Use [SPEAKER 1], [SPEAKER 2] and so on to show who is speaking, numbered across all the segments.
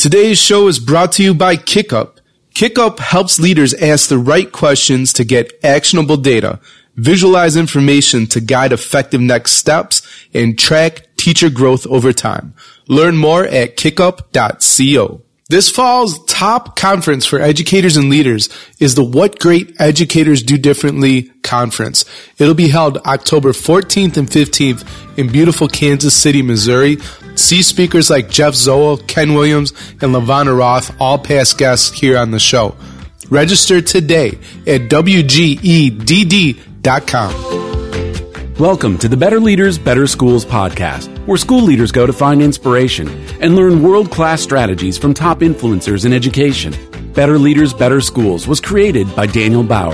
[SPEAKER 1] Today's show is brought to you by CickUp. CickUp helps leaders ask the right questions to get actionable data, visualize information to guide effective next steps, and track teacher growth over time. Learn more at kickup.co. This fall's top conference for educators and leaders is the What Great Educators Do Differently conference. It'll be held October 14th and 15th in beautiful Kansas City, Missouri. See speakers like Jeff Zoel, Ken Williams, and LaVonna Roth, all past guests here on the show. Register today at WGEDD.com.
[SPEAKER 2] Welcome to the Better Leaders, Better Schools podcast, where school leaders go to find inspiration and learn world-class strategies from top influencers in education. Better Leaders, Better Schools was created by Daniel Bauer.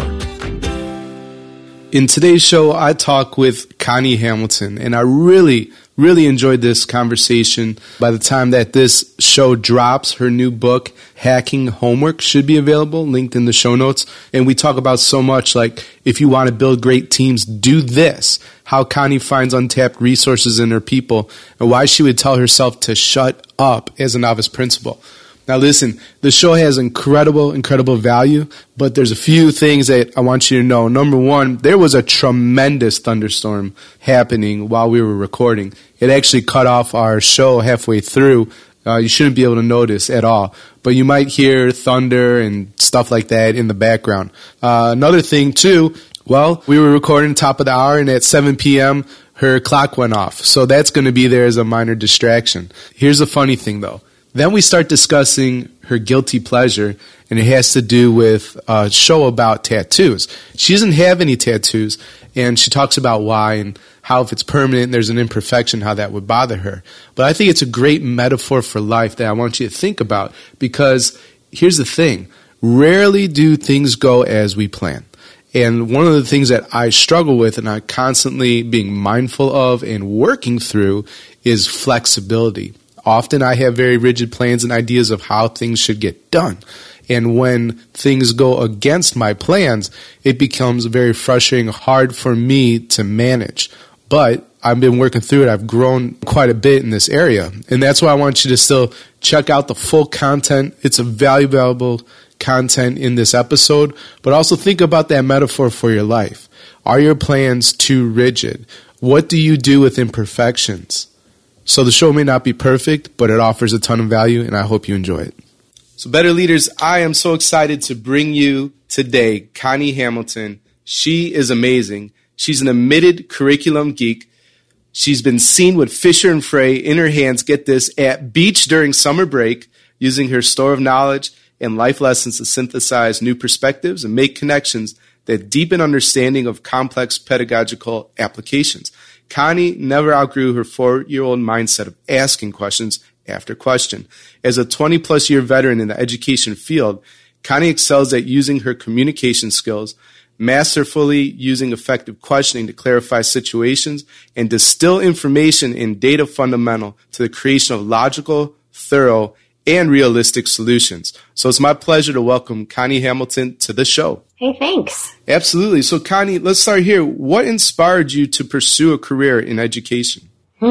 [SPEAKER 1] In today's show, I talk with Connie Hamilton, and I really enjoyed this conversation. By the time that this show drops, her new book, Hacking Homework, should be available, linked in the show notes. And we talk about so much, like if you want to build great teams, do this. How Connie finds untapped resources in her people, and why she would tell herself to shut up as a novice principal. Now listen, the show has incredible value, but there's a few things that I want you to know. Number one, there was a tremendous thunderstorm happening while we were recording. It actually cut off our show halfway through. You shouldn't be able to notice at all, but you might hear thunder and stuff like that in the background. Another thing too, well, we were recording top of the hour, and at 7 p.m., her clock went off. So that's going to be there as a minor distraction. Here's the funny thing though. Then we start discussing her guilty pleasure, and it has to do with a show about tattoos. She doesn't have any tattoos, and she talks about why and how if it's permanent, there's an imperfection, how that would bother her. But I think it's a great metaphor for life that I want you to think about, because here's the thing. Rarely do things go as we plan. And one of the things that I struggle with and I'm constantly being mindful of and working through is flexibility. Often I have very rigid plans and ideas of how things should get done. And when things go against my plans, it becomes very frustrating, hard for me to manage. But I've been working through it. I've grown quite a bit in this area. And that's why I want you to still check out the full content. It's a valuable content in this episode. But also think about that metaphor for your life. Are your plans too rigid? What do you do with imperfections? So the show may not be perfect, but it offers a ton of value, and I hope you enjoy it. So Better Leaders, I am so excited to bring you today Connie Hamilton. She is amazing. She's an admitted curriculum geek. She's been seen with Fisher and Frey in her hands, get this, at beach during summer break, using her store of knowledge and life lessons to synthesize new perspectives and make connections that deepen understanding of complex pedagogical applications. Connie never outgrew her 4-year-old mindset of asking questions after question. As a 20-plus year veteran in the education field, Connie excels at using her communication skills, masterfully using effective questioning to clarify situations and distill information and data fundamental to the creation of logical, thorough, and realistic solutions. So it's my pleasure to welcome Connie Hamilton to the show.
[SPEAKER 3] Hey, thanks.
[SPEAKER 1] Absolutely. So Connie, let's start here. What inspired you to pursue a career in education?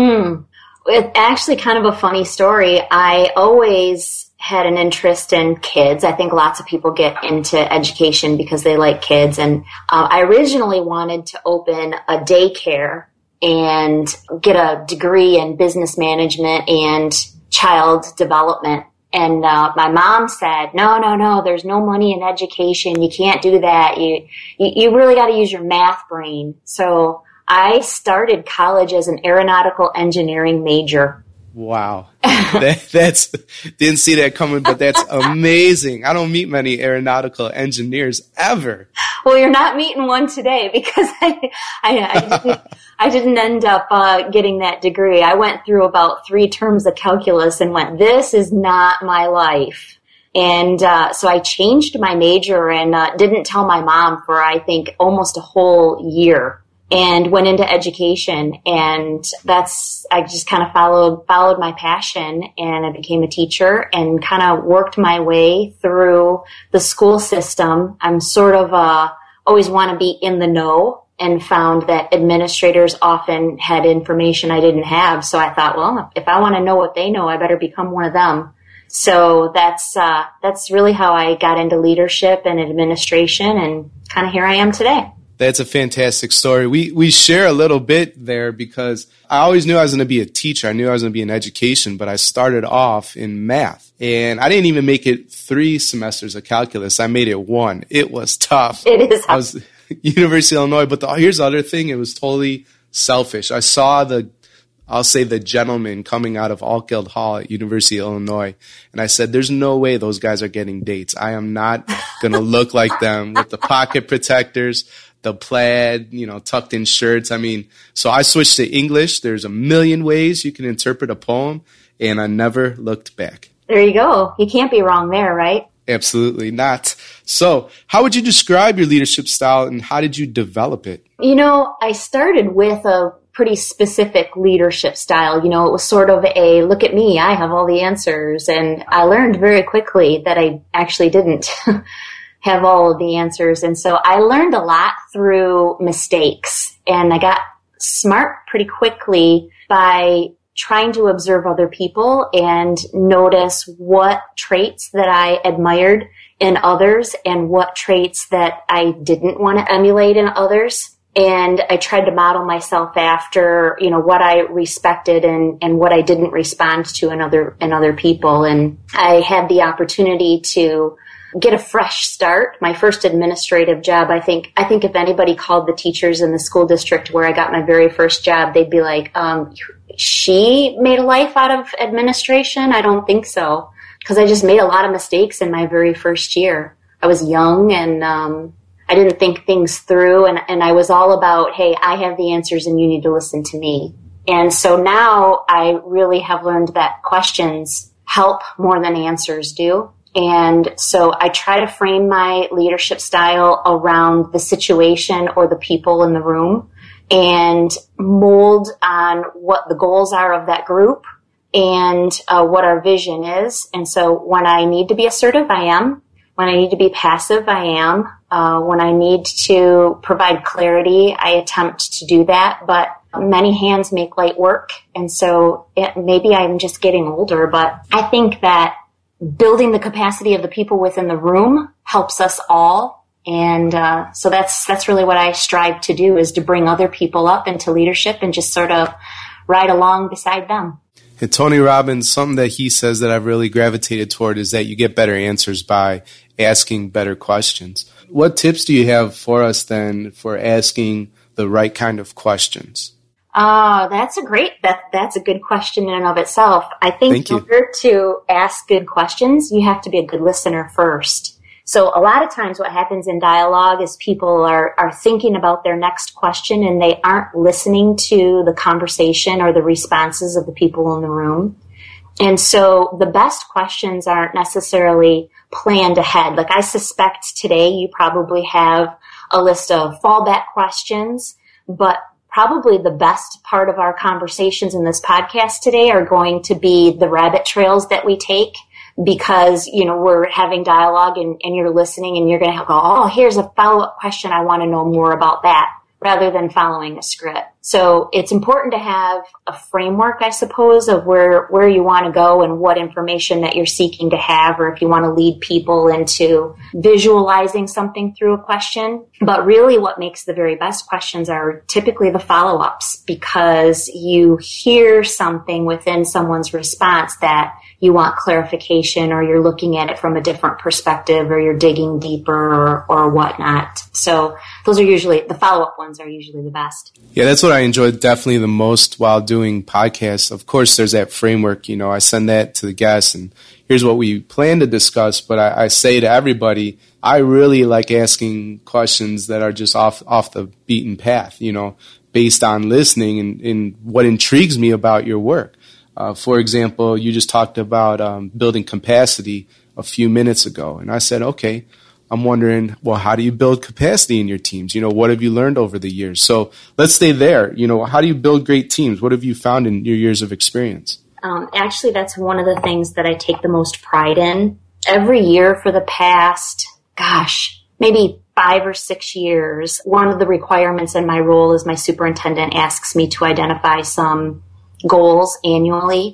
[SPEAKER 3] It's actually kind of a funny story. I always had an interest in kids. I think lots of people get into education because they like kids. And I originally wanted to open a daycare and get a degree in business management and child development. And my mom said, no, there's no money in education. You can't do that. You really got to use your math brain. So I started college as an aeronautical engineering major.
[SPEAKER 1] Wow. That's didn't see that coming, but that's amazing. I don't meet many aeronautical engineers ever.
[SPEAKER 3] Well, you're not meeting one today because I didn't end up getting that degree. I went through about 3 terms of calculus and went, this is not my life. And so I changed my major and didn't tell my mom for, I think, almost a whole year. And went into education, and I just kind of followed my passion, and I became a teacher and kind of worked my way through the school system. I'm sort of always want to be in the know, and found that administrators often had information I didn't have. So I thought, well, if I want to know what they know, I better become one of them. So that's really how I got into leadership and administration, and kind of here I am today.
[SPEAKER 1] That's a fantastic story. We share a little bit there because I always knew I was going to be a teacher. I knew I was going to be in education, but I started off in math. And I didn't even make it 3 semesters of calculus. I made it 1. It was tough.
[SPEAKER 3] It is.
[SPEAKER 1] I was University of Illinois, but here's the other thing. It was totally selfish. I saw the gentleman coming out of Altgeld Hall at University of Illinois, and I said, there's no way those guys are getting dates. I am not going to look like them with the pocket protectors, the plaid, tucked in shirts. So I switched to English. There's a million ways you can interpret a poem, and I never looked back.
[SPEAKER 3] There you go. You can't be wrong there, right?
[SPEAKER 1] Absolutely not. So how would you describe your leadership style, and how did you develop it?
[SPEAKER 3] I started with a pretty specific leadership style. It was sort of a, look at me, I have all the answers. And I learned very quickly that I actually didn't have all of the answers. And so I learned a lot through mistakes. And I got smart pretty quickly by trying to observe other people and notice what traits that I admired in others and what traits that I didn't want to emulate in others. And I tried to model myself after, what I respected and what I didn't respond to in other people. And I had the opportunity to get a fresh start. My first administrative job, I think if anybody called the teachers in the school district where I got my very first job, they'd be like, she made a life out of administration? I don't think so. Because I just made a lot of mistakes in my very first year. I was young and I didn't think things through, and I was all about, hey, I have the answers and you need to listen to me. And so now I really have learned that questions help more than answers do. And so I try to frame my leadership style around the situation or the people in the room and mold on what the goals are of that group and what our vision is. And so when I need to be assertive, I am. When I need to be passive, I am. When I need to provide clarity, I attempt to do that. But many hands make light work. And so maybe I'm just getting older, but I think that building the capacity of the people within the room helps us all. And so that's really what I strive to do, is to bring other people up into leadership and just sort of ride along beside them.
[SPEAKER 1] And Tony Robbins, something that he says that I've really gravitated toward is that you get better answers by asking better questions. What tips do you have for us then for asking the right kind of questions?
[SPEAKER 3] That's a good question in and of itself. I think in order to ask good questions, you have to be a good listener first. So a lot of times what happens in dialogue is people are thinking about their next question and they aren't listening to the conversation or the responses of the people in the room. And so the best questions aren't necessarily planned ahead. Like I suspect today you probably have a list of fallback questions, but probably the best part of our conversations in this podcast today are going to be the rabbit trails that we take, because, we're having dialogue and you're listening and you're going to go, oh, here's a follow-up question. I want to know more about that, rather than following a script. So it's important to have a framework, I suppose, of where you want to go and what information that you're seeking to have, or if you want to lead people into visualizing something through a question. But really what makes the very best questions are typically the follow-ups, because you hear something within someone's response that you want clarification, or you're looking at it from a different perspective, or you're digging deeper or whatnot. So those are usually, the follow-up ones are usually the best.
[SPEAKER 1] Yeah, that's what I enjoyed definitely the most while doing podcasts. Of course, there's that framework, I send that to the guests and here's what we plan to discuss. But I say to everybody, I really like asking questions that are just off the beaten path, based on listening and what intrigues me about your work. For example, you just talked about building capacity a few minutes ago. And I said, okay, I'm wondering, well, how do you build capacity in your teams? What have you learned over the years? So let's stay there. How do you build great teams? What have you found in your years of experience?
[SPEAKER 3] Actually, that's one of the things that I take the most pride in. Every year for the past, maybe 5 or 6 years, one of the requirements in my role as my superintendent asks me to identify some goals annually.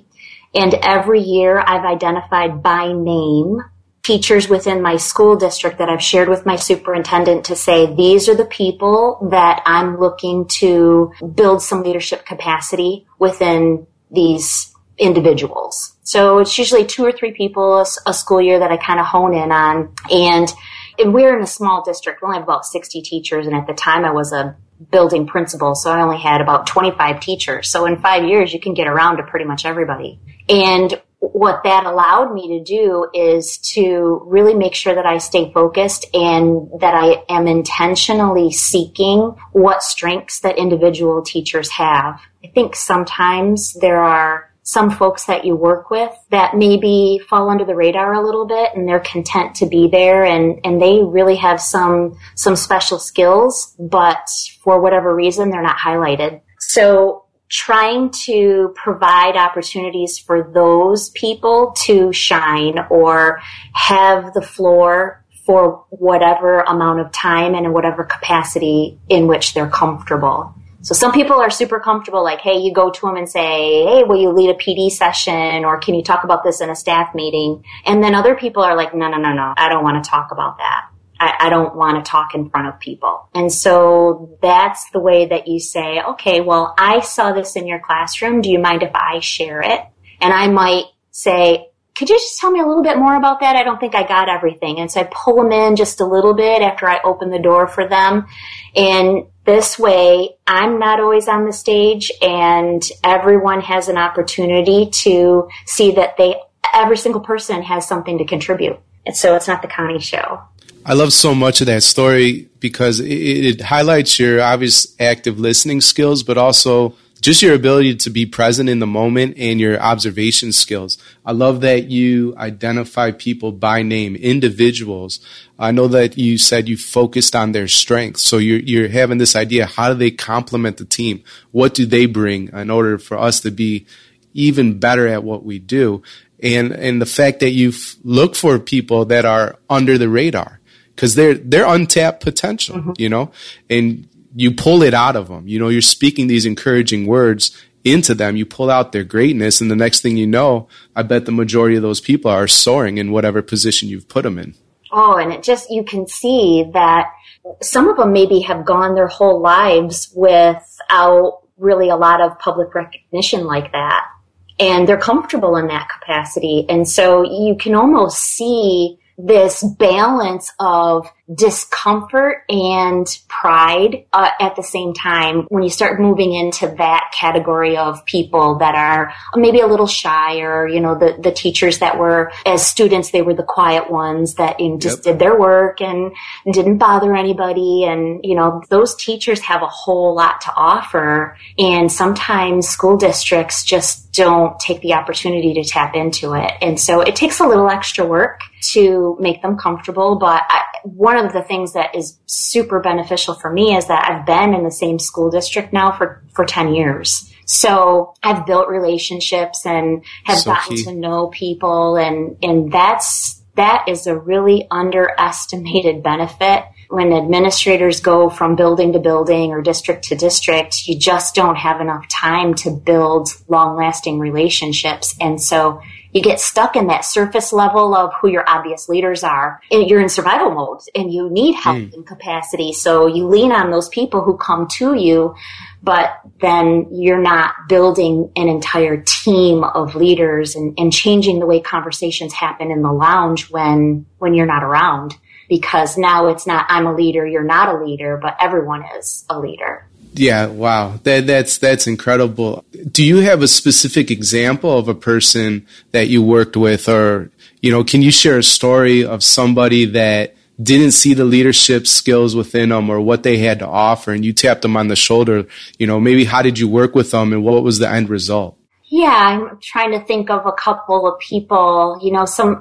[SPEAKER 3] And every year I've identified by name teachers within my school district that I've shared with my superintendent to say, these are the people that I'm looking to build some leadership capacity within these individuals. So it's usually 2 or 3 people a school year that I kind of hone in on. And we're in a small district. We only have about 60 teachers. And at the time I was a building principal, so I only had about 25 teachers. So in 5 years, you can get around to pretty much everybody. And what that allowed me to do is to really make sure that I stay focused and that I am intentionally seeking what strengths that individual teachers have. I think sometimes there are some folks that you work with that maybe fall under the radar a little bit and they're content to be there and they really have some special skills, but for whatever reason, they're not highlighted. So trying to provide opportunities for those people to shine or have the floor for whatever amount of time and in whatever capacity in which they're comfortable. So some people are super comfortable, like, hey, you go to them and say, hey, will you lead a PD session or can you talk about this in a staff meeting? And then other people are like, no, I don't want to talk about that. I don't want to talk in front of people. And so that's the way that you say, okay, well, I saw this in your classroom. Do you mind if I share it? And I might say, could you just tell me a little bit more about that? I don't think I got everything. And so I pull them in just a little bit after I open the door for them. And this way, I'm not always on the stage and everyone has an opportunity to see that every single person has something to contribute. And so it's not the Connie show.
[SPEAKER 1] I love so much of that story because it highlights your obvious active listening skills, but also just your ability to be present in the moment and your observation skills. I love that you identify people by name, individuals. I know that you said you focused on their strengths. So you're having this idea, how do they complement the team? What do they bring in order for us to be even better at what we do? And the fact that you look for people that are under the radar, because they're untapped potential, you know, and you pull it out of them. You know, you're speaking these encouraging words into them. You pull out their greatness, and the next thing you know, I bet the majority of those people are soaring in whatever position you've put them in.
[SPEAKER 3] Oh, and you can see that some of them maybe have gone their whole lives without really a lot of public recognition like that. And they're comfortable in that capacity. And so you can almost see this balance of discomfort and pride at the same time when you start moving into that category of people that are maybe a little shy, or, you know, the teachers that were, as students, they were the quiet ones that just did their work and didn't bother anybody. And, you know, those teachers have a whole lot to offer. And sometimes school districts just don't take the opportunity to tap into it. And so it takes a little extra work to make them comfortable. But one of the things that is super beneficial for me is that I've been in the same school district now for 10 years. So I've built relationships and have gotten to know people. And that is a really underestimated benefit. When administrators go from building to building or district to district, you just don't have enough time to build long-lasting relationships. And so you get stuck in that surface level of who your obvious leaders are. And you're in survival mode and you need help and capacity. So you lean on those people who come to you, but then you're not building an entire team of leaders and changing the way conversations happen in the lounge when you're not around. Because now it's not, I'm a leader, you're not a leader, but everyone is a leader.
[SPEAKER 1] Yeah, wow. That's incredible. Do you have a specific example of a person that you worked with, or, you know, can you share a story of somebody that didn't see the leadership skills within them or what they had to offer, and you tapped them on the shoulder? You know, maybe how did you work with them and what was the end result?
[SPEAKER 3] Yeah, I'm trying to think of a couple of people, you know, some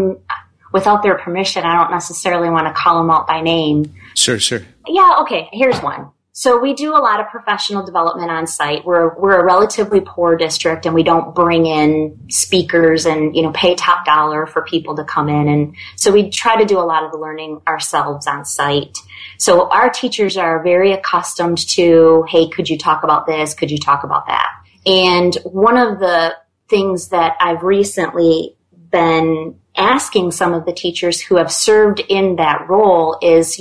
[SPEAKER 3] without their permission. I don't necessarily want to call them out by name.
[SPEAKER 1] Sure.
[SPEAKER 3] Yeah, okay, here's one. So we do a lot of professional development on site. We're a relatively poor district, and we don't bring in speakers and, you know, pay top dollar for people to come in. And so we try to do a lot of the learning ourselves on site. So our teachers are very accustomed to, hey, could you talk about this? Could you talk about that? And one of the things that I've recently been asking some of the teachers who have served in that role is,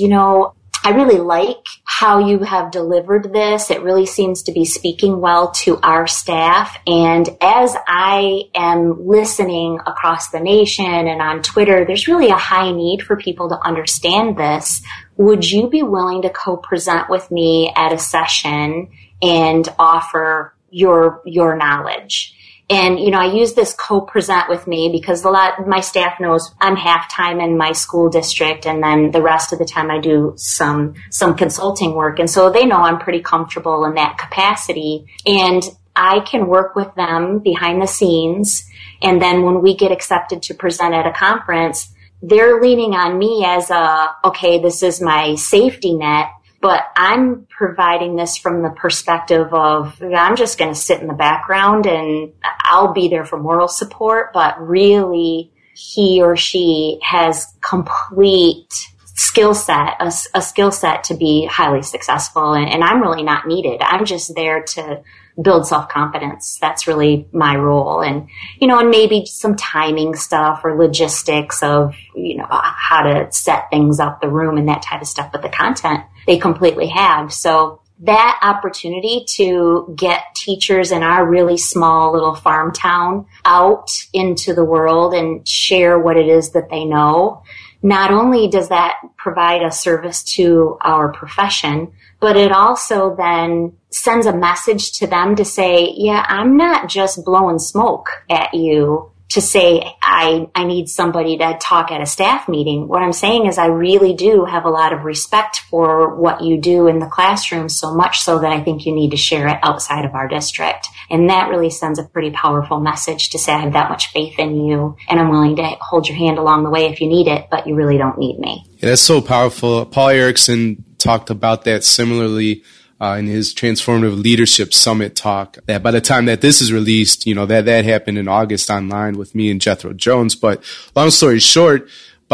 [SPEAKER 3] I really like how you have delivered this. It really seems to be speaking well to our staff. And as I am listening across the nation and on Twitter, there's really a high need for people to understand this. Would you be willing to co-present with me at a session and offer your knowledge? And, I use this co-present with me because my staff knows I'm half-time in my school district, and then the rest of the time I do some consulting work. And so they know I'm pretty comfortable in that capacity. And I can work with them behind the scenes. And then when we get accepted to present at a conference, they're leaning on me as okay, this is my safety net. But I'm providing this from the perspective of, I'm just going to sit in the background and I'll be there for moral support. But really, he or she has complete skill set, a skill set to be highly successful. And I'm really not needed. I'm just there to build self-confidence. That's really my role. And, and maybe some timing stuff or logistics of, how to set things up, the room and that type of stuff. But the content they completely have. So that opportunity to get teachers in our really small little farm town out into the world and share what it is that they know, not only does that provide a service to our profession, but it also then sends a message to them to say, yeah, I'm not just blowing smoke at you to say I need somebody to talk at a staff meeting. What I'm saying is I really do have a lot of respect for what you do in the classroom, so much so that I think you need to share it outside of our district. And that really sends a pretty powerful message to say I have that much faith in you and I'm willing to hold your hand along the way if you need it, but you really don't need me.
[SPEAKER 1] Yeah, that's so powerful. Paul Erickson talked about that similarly in his Transformative Leadership Summit talk, that by the time that this is released, that happened in August online with me and Jethro Jones. But long story short,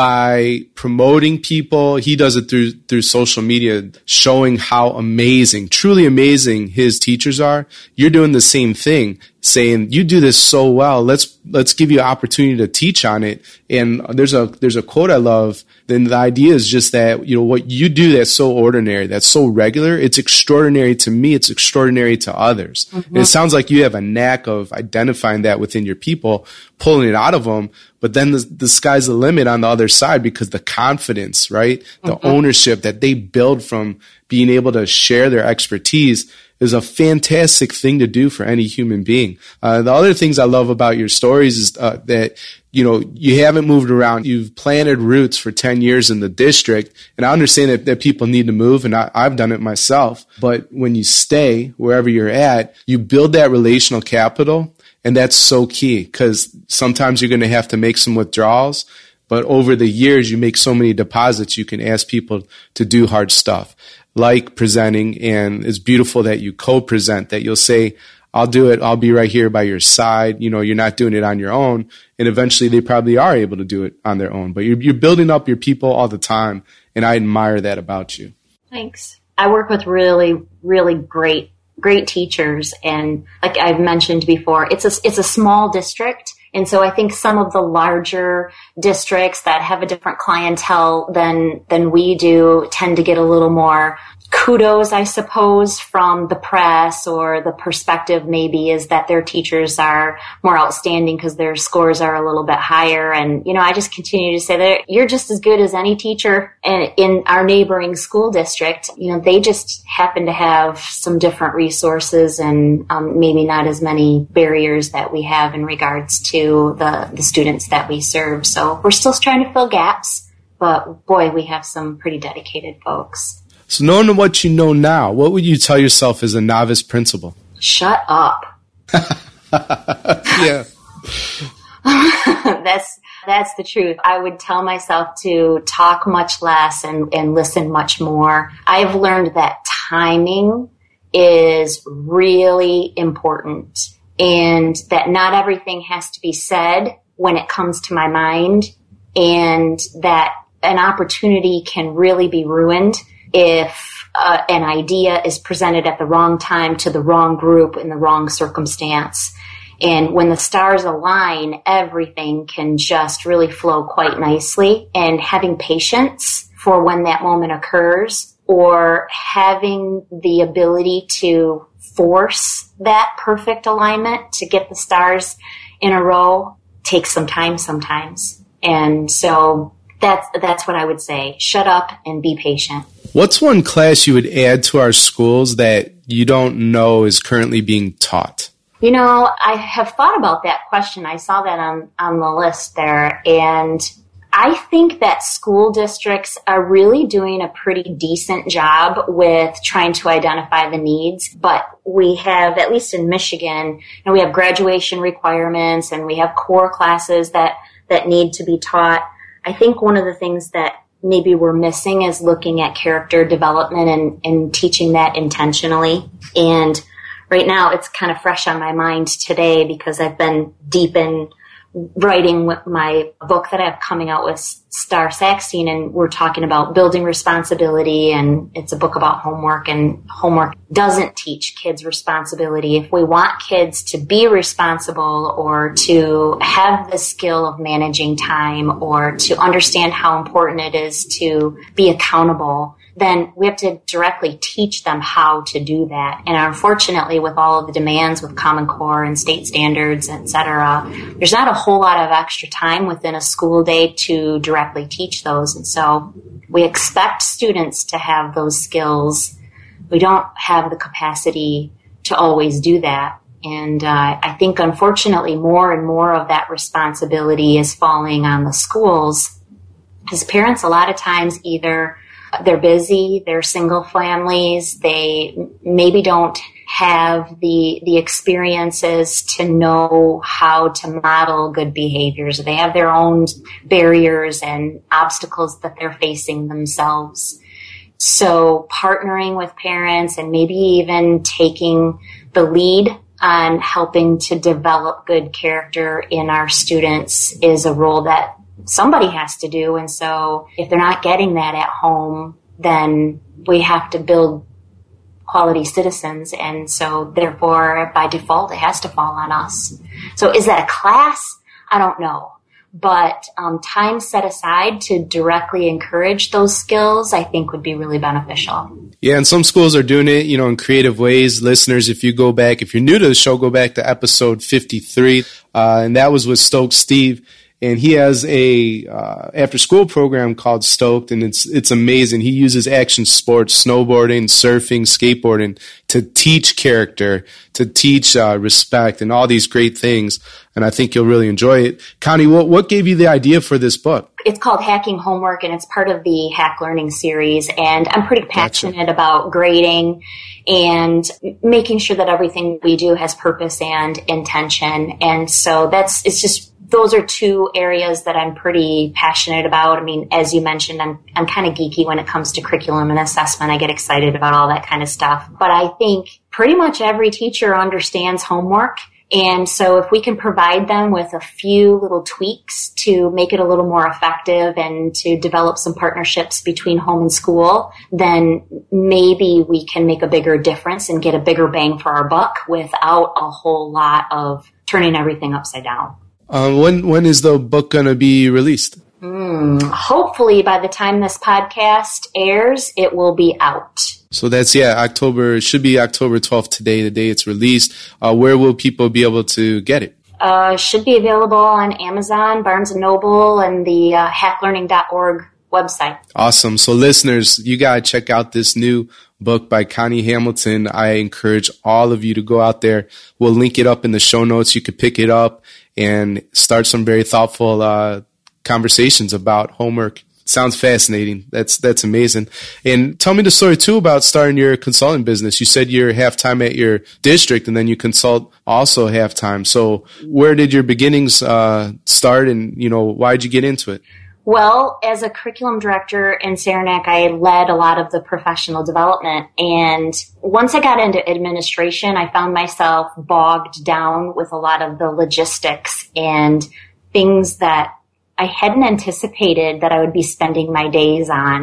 [SPEAKER 1] by promoting people, he does it through social media, showing how amazing, truly amazing his teachers are. You're doing the same thing, saying, you do this so well. Let's give you an opportunity to teach on it. And there's a quote I love. Then the idea is just that, what you do that's so ordinary, that's so regular, it's extraordinary to me, it's extraordinary to others. Mm-hmm. And it sounds like you have a knack of identifying that within your people, pulling it out of them, but then the sky's the limit on the other side because the confidence, right? The mm-hmm. ownership that they build from being able to share their expertise is a fantastic thing to do for any human being. The other things I love about your stories is that, you haven't moved around. You've planted roots for 10 years in the district. And I understand that people need to move, and I've done it myself. But when you stay wherever you're at, you build that relational capital. And that's so key because sometimes you're going to have to make some withdrawals. But over the years, you make so many deposits, you can ask people to do hard stuff like presenting. And it's beautiful that you co-present, that you'll say, I'll do it. I'll be right here by your side. You're not doing it on your own. And eventually they probably are able to do it on their own. But you're building up your people all the time. And I admire that about you.
[SPEAKER 3] Thanks. I work with really, really great teachers. And like I've mentioned before, it's a small district. And so I think some of the larger districts that have a different clientele than we do tend to get a little more kudos, I suppose, from the press, or the perspective maybe is that their teachers are more outstanding because their scores are a little bit higher. And, I just continue to say that you're just as good as any teacher in our neighboring school district. They just happen to have some different resources and maybe not as many barriers that we have in regards to the students that we serve. So we're still trying to fill gaps, but boy, we have some pretty dedicated folks.
[SPEAKER 1] So knowing what you know now, what would you tell yourself as a novice principal?
[SPEAKER 3] Shut up.
[SPEAKER 1] Yeah.
[SPEAKER 3] That's the truth. I would tell myself to talk much less and listen much more. I've learned that timing is really important and that not everything has to be said when it comes to my mind, and that an opportunity can really be ruined if an idea is presented at the wrong time to the wrong group in the wrong circumstance. And when the stars align, everything can just really flow quite nicely. And having patience for when that moment occurs, or having the ability to force that perfect alignment to get the stars in a row takes some time sometimes. And so that's what I would say. Shut up and be patient.
[SPEAKER 1] What's one class you would add to our schools that you don't know is currently being taught?
[SPEAKER 3] You know, I have thought about that question. I saw that on the list there. And I think that school districts are really doing a pretty decent job with trying to identify the needs. But we have, at least in Michigan, and we have graduation requirements and we have core classes that need to be taught. I think one of the things that maybe we're missing is looking at character development and teaching that intentionally. And right now it's kind of fresh on my mind today because I've been deep in writing my book that I have coming out with Star Sackstein, and we're talking about building responsibility, and it's a book about homework, and homework doesn't teach kids responsibility. If we want kids to be responsible or to have the skill of managing time or to understand how important it is to be accountable, then we have to directly teach them how to do that. And unfortunately, with all of the demands with Common Core and state standards, et cetera, there's not a whole lot of extra time within a school day to directly teach those. And so we expect students to have those skills. We don't have the capacity to always do that. And I think, unfortunately, more and more of that responsibility is falling on the schools. As parents, a lot of times either they're busy, they're single families, they maybe don't have the experiences to know how to model good behaviors. They have their own barriers and obstacles that they're facing themselves. So partnering with parents and maybe even taking the lead on helping to develop good character in our students is a role that somebody has to do. And so if they're not getting that at home, then we have to build quality citizens. And so therefore, by default, it has to fall on us. So is that a class? I don't know. But time set aside to directly encourage those skills, I think, would be really beneficial.
[SPEAKER 1] Yeah, and some schools are doing it, in creative ways. Listeners, if you're new to the show, go back to episode 53. And that was with Stoked Steve. And he has a after-school program called Stoked, and it's amazing. He uses action sports, snowboarding, surfing, skateboarding to teach character, to teach respect, and all these great things. And I think you'll really enjoy it. Connie, what gave you the idea for this book?
[SPEAKER 3] It's called Hacking Homework, and it's part of the Hack Learning series. And I'm pretty passionate about grading and making sure that everything we do has purpose and intention. And so those are two areas that I'm pretty passionate about. I mean, as you mentioned, I'm kind of geeky when it comes to curriculum and assessment. I get excited about all that kind of stuff. But I think pretty much every teacher understands homework. And so if we can provide them with a few little tweaks to make it a little more effective and to develop some partnerships between home and school, then maybe we can make a bigger difference and get a bigger bang for our buck without a whole lot of turning everything upside down.
[SPEAKER 1] When is the book going to be released?
[SPEAKER 3] Hopefully by the time this podcast airs, it will be out.
[SPEAKER 1] So that's, October. It should be October 12th today, the day it's released. Where will people be able to get it?
[SPEAKER 3] Should be available on Amazon, Barnes & Noble, and the hacklearning.org website.
[SPEAKER 1] Awesome. So listeners, you got to check out this new book by Connie Hamilton. I encourage all of you to go out there. We'll link it up in the show notes. You could pick it up and start some very thoughtful conversations about homework. Sounds fascinating. That's amazing. And tell me the story, too, about starting your consulting business. You said you're half-time at your district, and then you consult also half-time. So where did your beginnings start, and, why did you get into it?
[SPEAKER 3] Well, as a curriculum director in Saranac, I led a lot of the professional development. And once I got into administration, I found myself bogged down with a lot of the logistics and things that I hadn't anticipated that I would be spending my days on.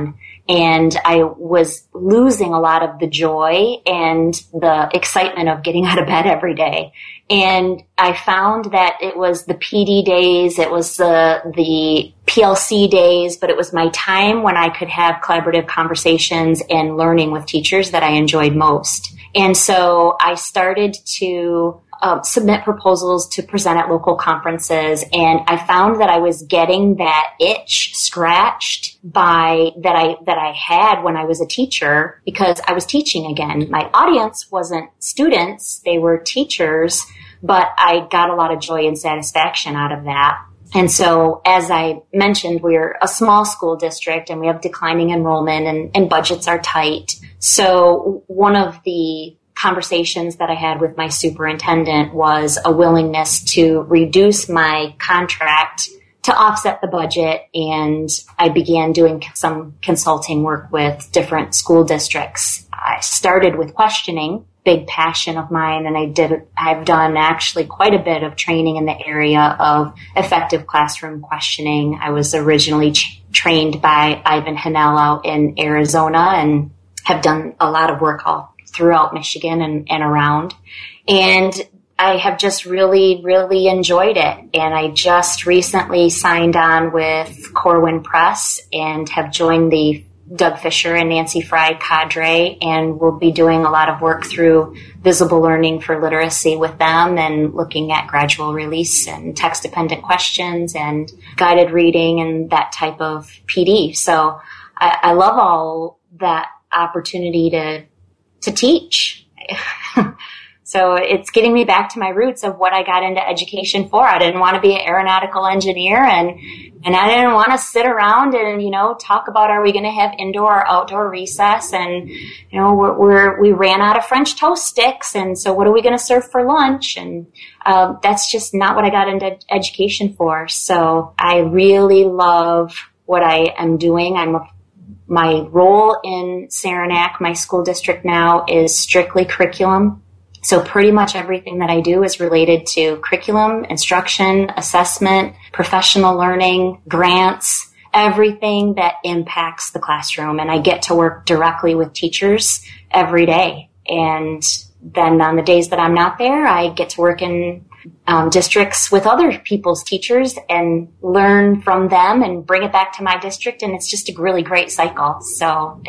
[SPEAKER 3] and I was losing a lot of the joy and the excitement of getting out of bed every day. And I found that it was the PD days, it was the PLC days, but it was my time when I could have collaborative conversations and learning with teachers that I enjoyed most. And so I started to submit proposals to present at local conferences, and I found that I was getting that itch scratched by that I had when I was a teacher, because I was teaching again. My audience wasn't students, they were teachers, but I got a lot of joy and satisfaction out of that. And so, as I mentioned, we're a small school district and we have declining enrollment and budgets are tight. So one of the conversations that I had with my superintendent was a willingness to reduce my contract to offset the budget, and I began doing some consulting work with different school districts. I started with questioning, big passion of mine, and I've done actually quite a bit of training in the area of effective classroom questioning. I was originally trained by Ivan Hanel out in Arizona and have done a lot of work all throughout Michigan and around. And I have just really, really enjoyed it. And I just recently signed on with Corwin Press and have joined the Doug Fisher and Nancy Fry cadre, and we'll be doing a lot of work through visible learning for literacy with them and looking at gradual release and text-dependent questions and guided reading and that type of PD. So I love all that opportunity to teach. So it's getting me back to my roots of what I got into education for. I didn't want to be an aeronautical engineer, and I didn't want to sit around and, talk about, are we going to have indoor or outdoor recess? And, we ran out of French toast sticks. And so what are we going to serve for lunch? And, that's just not what I got into education for. So I really love what I am doing. My role in Saranac, my school district now, is strictly curriculum. So pretty much everything that I do is related to curriculum, instruction, assessment, professional learning, grants, everything that impacts the classroom. And I get to work directly with teachers every day. And then on the days that I'm not there, I get to work in districts with other people's teachers and learn from them and bring it back to my district. And it's just a really great cycle. So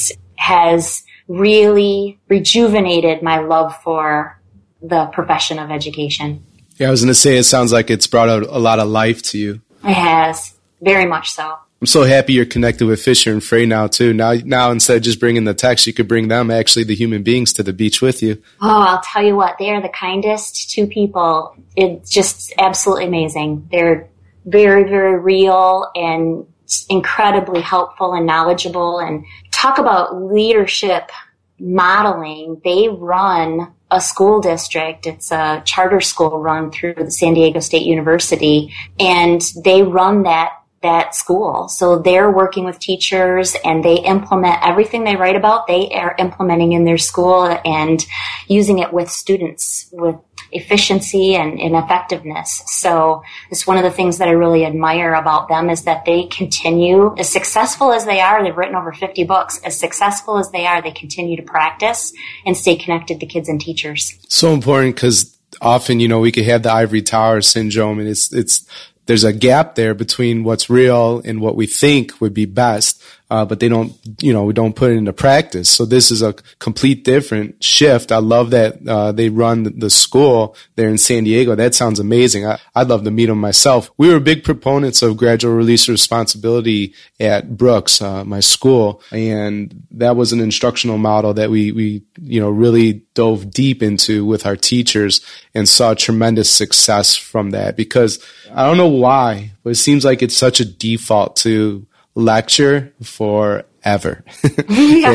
[SPEAKER 3] has really rejuvenated my love for the profession of education.
[SPEAKER 1] Yeah, I was going to say, it sounds like it's brought out a lot of life to you.
[SPEAKER 3] It has, very much so.
[SPEAKER 1] I'm so happy you're connected with Fisher and Frey now, too. Now instead of just bringing the text, you could bring them, actually the human beings, to the beach with you.
[SPEAKER 3] Oh, I'll tell you what, they are the kindest two people. It's just absolutely amazing. They're very, very real and incredibly helpful and knowledgeable. And talk about leadership modeling. They run a school district. It's a charter school run through the San Diego State University, and they run that school. So they're working with teachers and they implement everything they write about. They are implementing in their school and using it with students with efficiency and effectiveness. So it's one of the things that I really admire about them, is that they continue, as successful as they are, they've written over 50 books, as successful as they are, they continue to practice and stay connected to kids and teachers.
[SPEAKER 1] So important, because often, we could have the ivory tower syndrome, and there's a gap there between what's real and what we think would be best, but we don't put it into practice. So this is a complete different shift. I love that they run the school there in San Diego. That sounds amazing. I'd love to meet them myself. We were big proponents of gradual release of responsibility at Brooks, my school, and that was an instructional model that we really dove deep into with our teachers and saw tremendous success from that, because I don't know why, but it seems like it's such a default to lecture forever.
[SPEAKER 3] Yeah.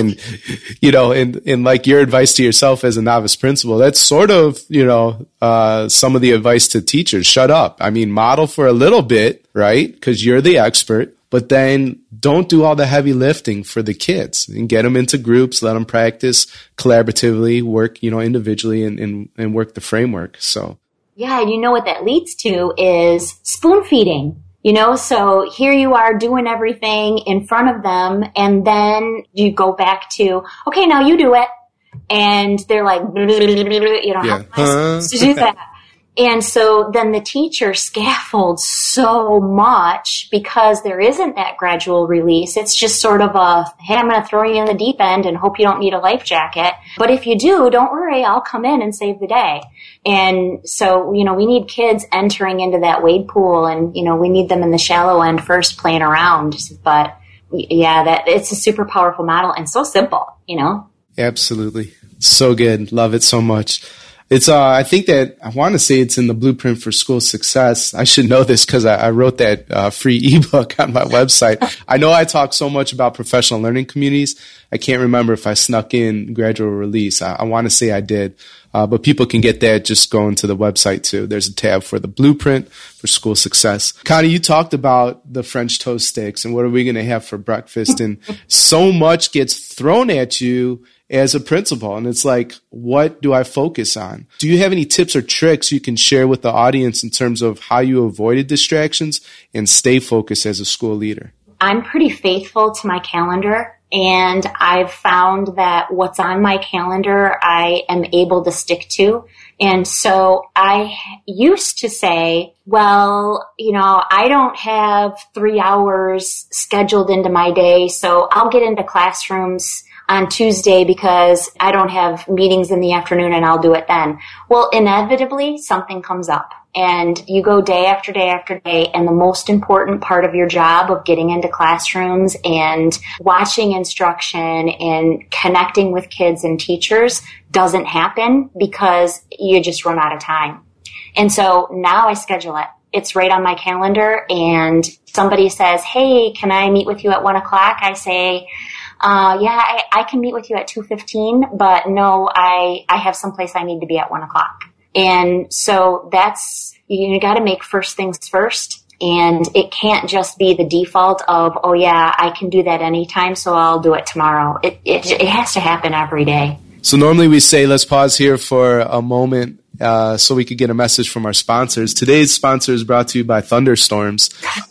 [SPEAKER 1] and like your advice to yourself as a novice principal, that's sort of, some of the advice to teachers. Shut up. I mean, model for a little bit, right? Because you're the expert, but then don't do all the heavy lifting for the kids, and get them into groups, let them practice collaboratively, work, individually and work the framework. So.
[SPEAKER 3] Yeah, and you know what that leads to is spoon feeding. So here you are doing everything in front of them, and then you go back to, okay, now you do it. And they're like, how am I supposed to do that? And so then the teacher scaffolds so much because there isn't that gradual release. It's just sort of hey, I'm going to throw you in the deep end and hope you don't need a life jacket. But if you do, don't worry, I'll come in and save the day. And so, we need kids entering into that wade pool, and, we need them in the shallow end first playing around. But yeah, it's a super powerful model and so simple,
[SPEAKER 1] Absolutely. So good. Love it so much. It's, I think that I want to say it's in the Blueprint for School Success. I should know this because I wrote that free ebook on my website. I know I talk so much about professional learning communities. I can't remember if I snuck in gradual release. I want to say I did. But people can get that just going to the website too. There's a tab for the Blueprint for School Success. Connie, you talked about the French toast sticks and what are we going to have for breakfast? And so much gets thrown at you as a principal. And it's like, what do I focus on? Do you have any tips or tricks you can share with the audience in terms of how you avoided distractions and stay focused as a school leader?
[SPEAKER 3] I'm pretty faithful to my calendar, and I've found that what's on my calendar, I am able to stick to. And so I used to say, well, I don't have 3 hours scheduled into my day, so I'll get into classrooms on Tuesday because I don't have meetings in the afternoon and I'll do it then. Well, inevitably something comes up and you go day after day after day, and the most important part of your job of getting into classrooms and watching instruction and connecting with kids and teachers doesn't happen because you just run out of time. And so now I schedule it. It's right on my calendar, and somebody says, hey, can I meet with you at 1:00? I say, I can meet with you at 2:15, but no, I have someplace I need to be at 1:00. And so you got to make first things first. And it can't just be the default of, oh yeah, I can do that anytime, so I'll do it tomorrow. It has to happen every day.
[SPEAKER 1] So normally we say, let's pause here for a moment so we could get a message from our sponsors. Today's sponsor is brought to you by Thunderstorms.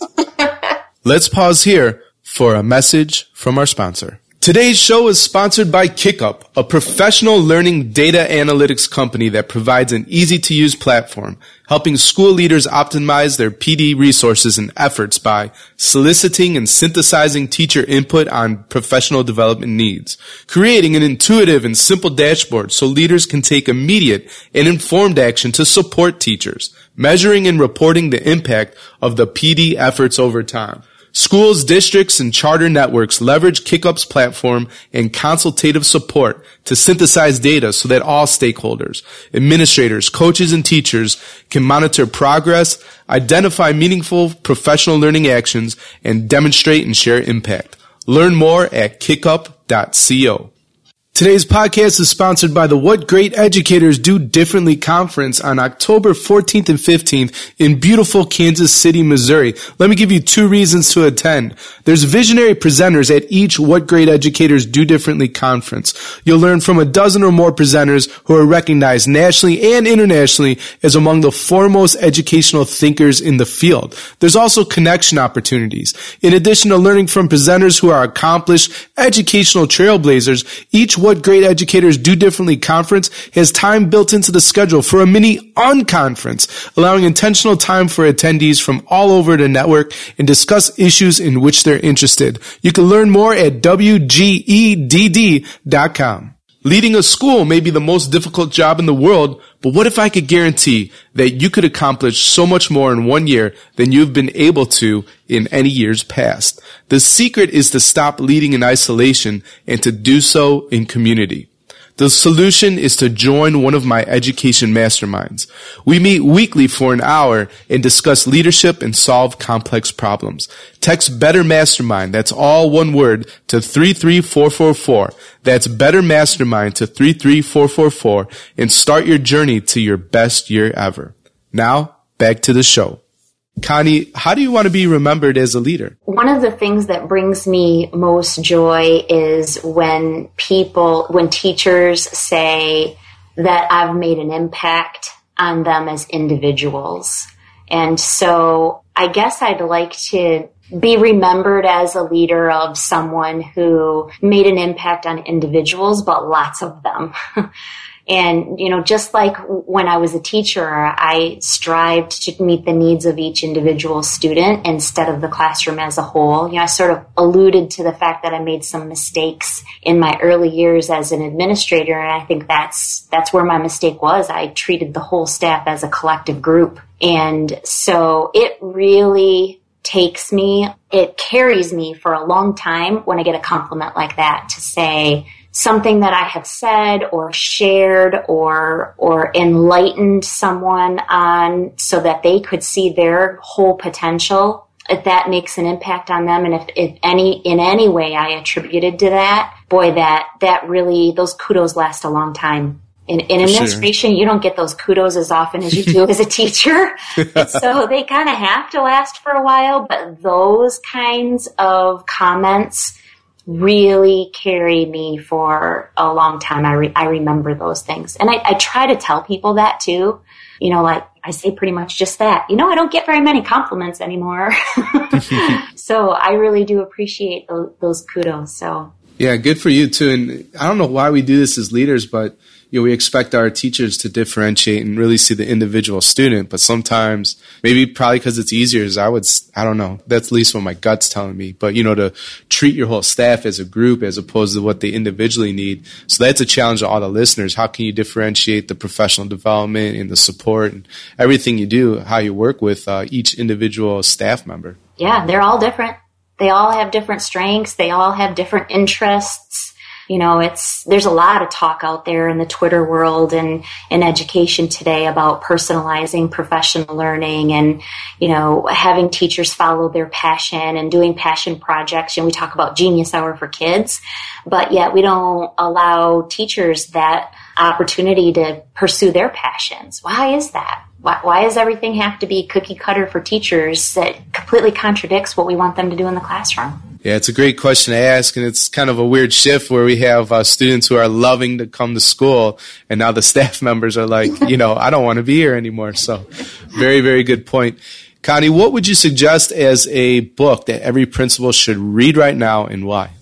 [SPEAKER 1] Let's pause here for a message from our sponsor. Today's show is sponsored by KickUp, a professional learning data analytics company that provides an easy-to-use platform, helping school leaders optimize their PD resources and efforts by soliciting and synthesizing teacher input on professional development needs, creating an intuitive and simple dashboard so leaders can take immediate and informed action to support teachers, measuring and reporting the impact of the PD efforts over time. Schools, districts, and charter networks leverage KickUp's platform and consultative support to synthesize data so that all stakeholders, administrators, coaches, and teachers can monitor progress, identify meaningful professional learning actions, and demonstrate and share impact. Learn more at kickup.co. Today's podcast is sponsored by the What Great Educators Do Differently Conference on October 14th and 15th in beautiful Kansas City, Missouri. Let me give you 2 reasons to attend. There's visionary presenters at each What Great Educators Do Differently conference. You'll learn from a dozen or more presenters who are recognized nationally and internationally as among the foremost educational thinkers in the field. There's also connection opportunities. In addition to learning from presenters who are accomplished educational trailblazers, each What Great Educators Do Differently conference has time built into the schedule for a mini unconference, allowing intentional time for attendees from all over the network and discuss issues in which they're interested. You can learn more at WGEDD.com. Leading a school may be the most difficult job in the world, but what if I could guarantee that you could accomplish so much more in 1 year than you've been able to in any years past? The secret is to stop leading in isolation and to do so in community. The solution is to join one of my education masterminds. We meet weekly for an hour and discuss leadership and solve complex problems. Text Better Mastermind, that's all one word, to 33444. That's Better Mastermind to 33444 and start your journey to your best year ever. Now, back to the show. Connie, how do you want to be remembered as a leader?
[SPEAKER 3] One of the things that brings me most joy is when teachers say that I've made an impact on them as individuals. And so I guess I'd like to be remembered as a leader of someone who made an impact on individuals, but lots of them. And, just like when I was a teacher, I strived to meet the needs of each individual student instead of the classroom as a whole. I sort of alluded to the fact that I made some mistakes in my early years as an administrator, and I think that's where my mistake was. I treated the whole staff as a collective group. And so it really it carries me for a long time when I get a compliment like that, to say something that I have said or shared or enlightened someone on so that they could see their whole potential. If that makes an impact on them, and if in any way I attributed to that, boy, that really, those kudos last a long time. In administration, You don't get those kudos as often as you do as a teacher. So they kind of have to last for a while, but those kinds of comments really carry me for a long time. I remember those things. And I try to tell people that too. Like I say pretty much just that. I don't get very many compliments anymore. So I really do appreciate those kudos. So
[SPEAKER 1] yeah, good for you too. And I don't know why we do this as leaders, but we expect our teachers to differentiate and really see the individual student. But sometimes, maybe probably because it's easier, I don't know. That's at least what my gut's telling me. But, to treat your whole staff as a group as opposed to what they individually need. So that's a challenge to all the listeners. How can you differentiate the professional development and the support and everything you do, how you work with each individual staff member?
[SPEAKER 3] Yeah, they're all different. They all have different strengths. They all have different interests. There's a lot of talk out there in the Twitter world and in education today about personalizing professional learning and, having teachers follow their passion and doing passion projects. We talk about Genius Hour for kids, but yet we don't allow teachers that opportunity to pursue their passions. Why is that? Why does everything have to be cookie cutter for teachers that completely contradicts what we want them to do in the classroom?
[SPEAKER 1] Yeah, it's a great question to ask, and it's kind of a weird shift where we have students who are loving to come to school, and now the staff members are like, I don't want to be here anymore. So very, very good point. Connie, what would you suggest as a book that every principal should read right now, and why?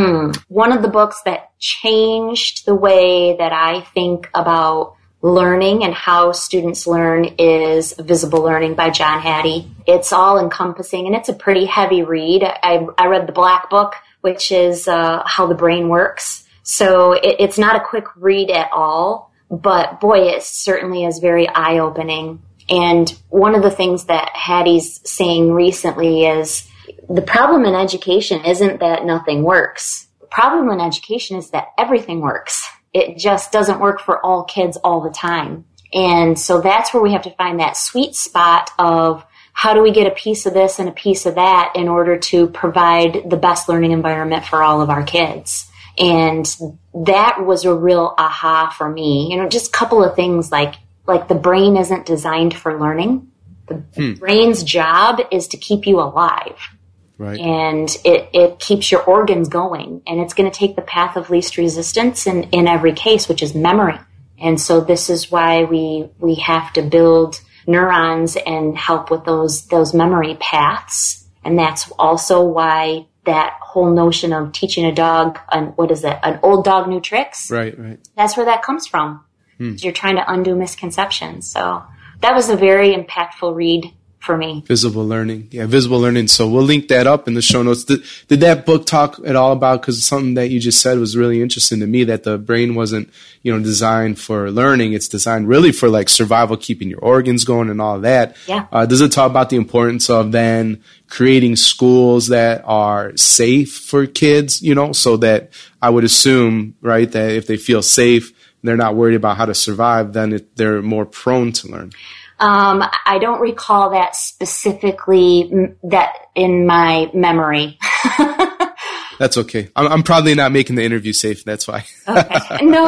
[SPEAKER 3] One of the books that changed the way that I think about learning and how students learn is Visible Learning by John Hattie. It's all encompassing, and it's a pretty heavy read. I read the Black Book, which is How the Brain Works. So it's not a quick read at all, but boy, it certainly is very eye-opening. And one of the things that Hattie's saying recently is the problem in education isn't that nothing works. The problem in education is that everything works. It just doesn't work for all kids all the time. And so that's where we have to find that sweet spot of how do we get a piece of this and a piece of that in order to provide the best learning environment for all of our kids. And that was a real aha for me. Just a couple of things like the brain isn't designed for learning. The brain's job is to keep you alive. Right. And it keeps your organs going, and it's going to take the path of least resistance in every case, which is memory. And so this is why we have to build neurons and help with those memory paths. And that's also why that whole notion of teaching a dog, an old dog, new tricks.
[SPEAKER 1] Right.
[SPEAKER 3] That's where that comes from. You're trying to undo misconceptions. So that was a very impactful read for me. Visible Learning.
[SPEAKER 1] Yeah, Visible Learning. So we'll link that up in the show notes. Did that book talk at all about, because something that you just said was really interesting to me, that the brain wasn't, designed for learning. It's designed really for like survival, keeping your organs going and all of that.
[SPEAKER 3] Yeah.
[SPEAKER 1] Does it talk about the importance of then creating schools that are safe for kids, so that I would assume, right, that if they feel safe, they're not worried about how to survive, then they're more prone to learn.
[SPEAKER 3] I don't recall that specifically that in my memory.
[SPEAKER 1] That's okay. I'm probably not making the interview safe. That's why.
[SPEAKER 3] Okay. No.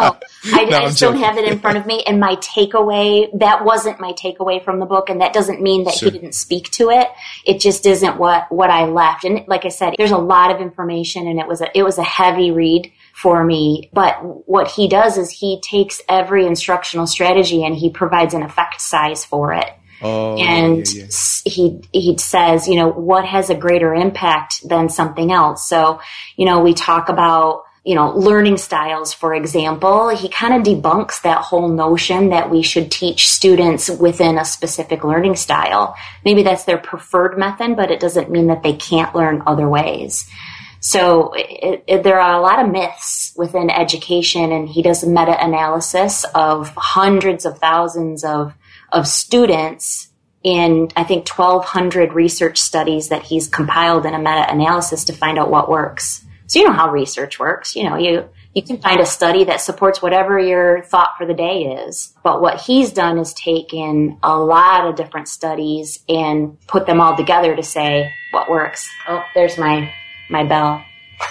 [SPEAKER 3] I just don't have it in front of me. And my takeaway, that wasn't my takeaway from the book. And that doesn't mean that he didn't speak to it. It just isn't what I left. And like I said, there's a lot of information, and it was a heavy read for me. But what he does is he takes every instructional strategy and he provides an effect size for it. And he says, what has a greater impact than something else? So, we talk about, learning styles, for example. He kind of debunks that whole notion that we should teach students within a specific learning style. Maybe that's their preferred method, but it doesn't mean that they can't learn other ways. So there are a lot of myths within education, and he does a meta-analysis of hundreds of thousands of students in, I think, 1,200 research studies that he's compiled in a meta-analysis to find out what works. So you know how research works. You can find a study that supports whatever your thought for the day is. But what he's done is taken a lot of different studies and put them all together to say what works. Oh, there's my bell.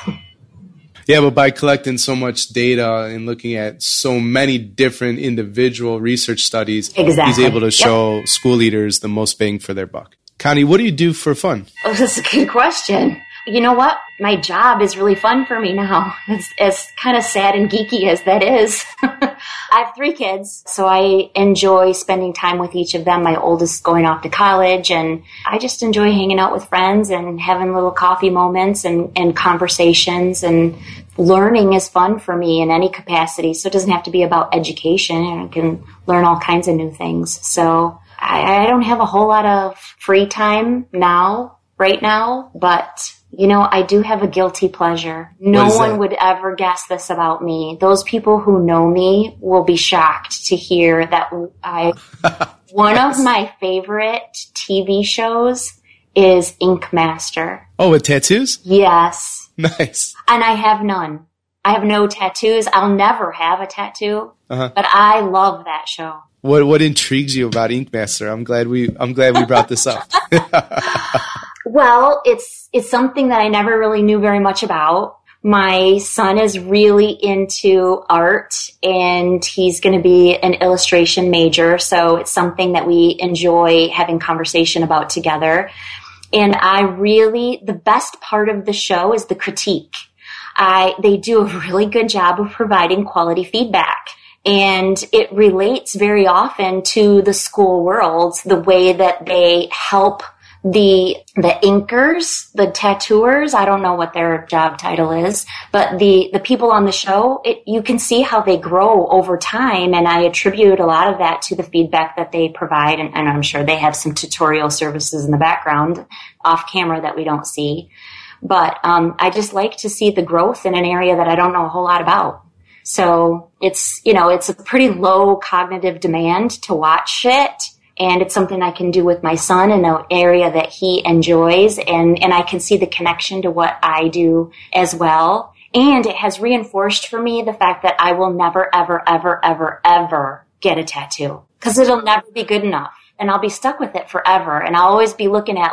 [SPEAKER 1] Yeah, but by collecting so much data and looking at so many different individual research studies, he's able to show school leaders the most bang for their buck. Connie, what do you do for fun?
[SPEAKER 3] Oh, that's a good question. You know what? My job is really fun for me now. It's as kind of sad and geeky as that is. I have 3 kids, so I enjoy spending time with each of them. My oldest going off to college, and I just enjoy hanging out with friends and having little coffee moments and conversations, and learning is fun for me in any capacity. So it doesn't have to be about education, and I can learn all kinds of new things. So I don't have a whole lot of free time right now, but I do have a guilty pleasure. No one would ever guess this about me. Those people who know me will be shocked to hear that one of my favorite TV shows is Ink Master.
[SPEAKER 1] Oh, with tattoos?
[SPEAKER 3] Yes.
[SPEAKER 1] Nice.
[SPEAKER 3] And I have none. I have no tattoos. I'll never have a tattoo, but I love that show.
[SPEAKER 1] What intrigues you about Ink Master? I'm glad we brought this up.
[SPEAKER 3] Well, it's something that I never really knew very much about. My son is really into art, and he's going to be an illustration major. So it's something that we enjoy having conversation about together. And the best part of the show is the critique. They do a really good job of providing quality feedback. And it relates very often to the school world, the way that they help the inkers, the tattooers, I don't know what their job title is, but the people on the show, you can see how they grow over time, and I attribute a lot of that to the feedback that they provide, and I'm sure they have some tutorial services in the background off camera that we don't see. But I just like to see the growth in an area that I don't know a whole lot about. So it's a pretty low cognitive demand to watch it. And it's something I can do with my son in an area that he enjoys. And I can see the connection to what I do as well. And it has reinforced for me the fact that I will never, ever, ever, ever, ever get a tattoo. Because it'll never be good enough. And I'll be stuck with it forever. And I'll always be looking at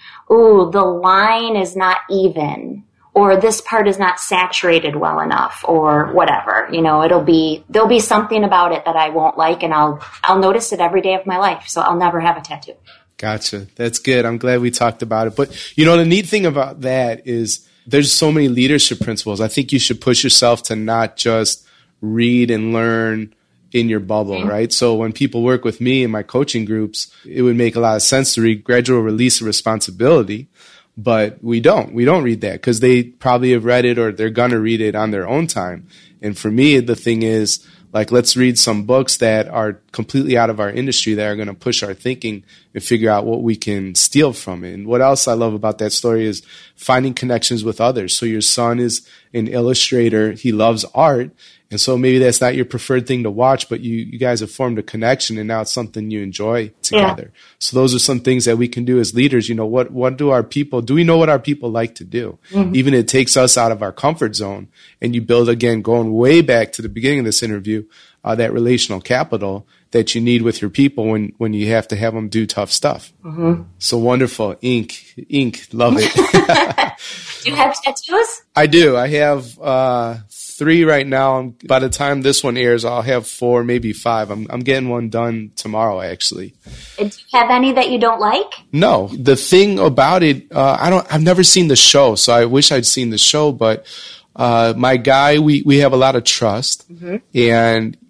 [SPEAKER 3] ooh, the line is not even. Or this part is not saturated well enough, or whatever. There'll be something about it that I won't like, and I'll notice it every day of my life. So I'll never have a tattoo.
[SPEAKER 1] Gotcha. That's good. I'm glad we talked about it. But the neat thing about that is there's so many leadership principles. I think you should push yourself to not just read and learn in your bubble, right? So when people work with me in my coaching groups, it would make a lot of sense to read Gradual Release of Responsibility. But we don't read that because they probably have read it or they're going to read it on their own time. And for me, the thing is, let's read some books that are completely out of our industry that are going to push our thinking and figure out what we can steal from it. And what else I love about that story is finding connections with others. So your son is an illustrator. He loves art. And so maybe that's not your preferred thing to watch, but you guys have formed a connection, and now it's something you enjoy together. Yeah. So those are some things that we can do as leaders. What do we know what our people like to do? Mm-hmm. Even it takes us out of our comfort zone, and you build, again, going way back to the beginning of this interview, that relational capital that you need with your people when you have to have them do tough stuff. Mm-hmm. So wonderful. Ink, love it.
[SPEAKER 3] Do you have tattoos?
[SPEAKER 1] I do. I have 3 right now. By the time this one airs, I'll have 4, maybe 5. I'm getting one done tomorrow, actually.
[SPEAKER 3] And do you have any that you don't like?
[SPEAKER 1] No. The thing about it, I've never seen the show, so I wish I'd seen the show, but my guy, we have a lot of trust, mm-hmm. and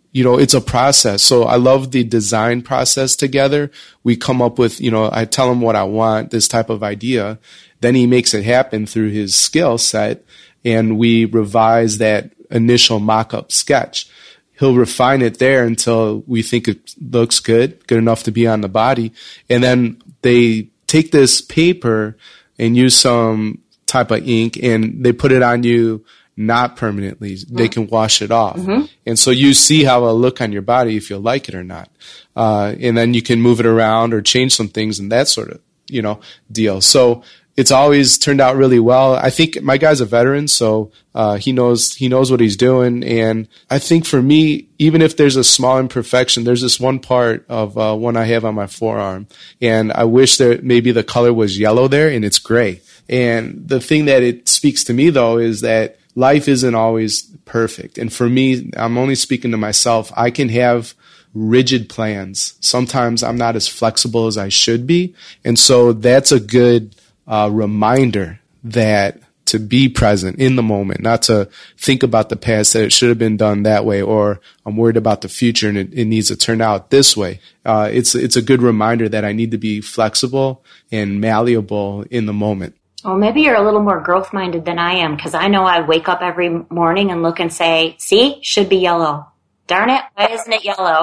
[SPEAKER 1] it's a process. So I love the design process together. We come up with, I tell him what I want, this type of idea. Then he makes it happen through his skill set, and we revise that initial mock-up sketch. He'll refine it there until we think it looks good enough to be on the body. And then they take this paper and use some type of ink, and they put it on you not permanently. They can wash it off. Mm-hmm. And so you see how it'll look on your body if you like it or not. And then you can move it around or change some things and that sort of, deal. So it's always turned out really well. I think my guy's a veteran, so he knows what he's doing. And I think for me, even if there's a small imperfection, there's this one part of one I have on my forearm, and I wish that maybe the color was yellow there, and it's gray. And the thing that it speaks to me, though, is that life isn't always perfect. And for me, I'm only speaking to myself. I can have rigid plans. Sometimes I'm not as flexible as I should be. And so that's a good reminder that to be present in the moment, not to think about the past, that it should have been done that way, or I'm worried about the future and it needs to turn out this way. It's a good reminder that I need to be flexible and malleable in the moment.
[SPEAKER 3] Well, maybe you're a little more growth-minded than I am, because I know I wake up every morning and look and say, see, should be yellow. Darn it, why isn't it yellow?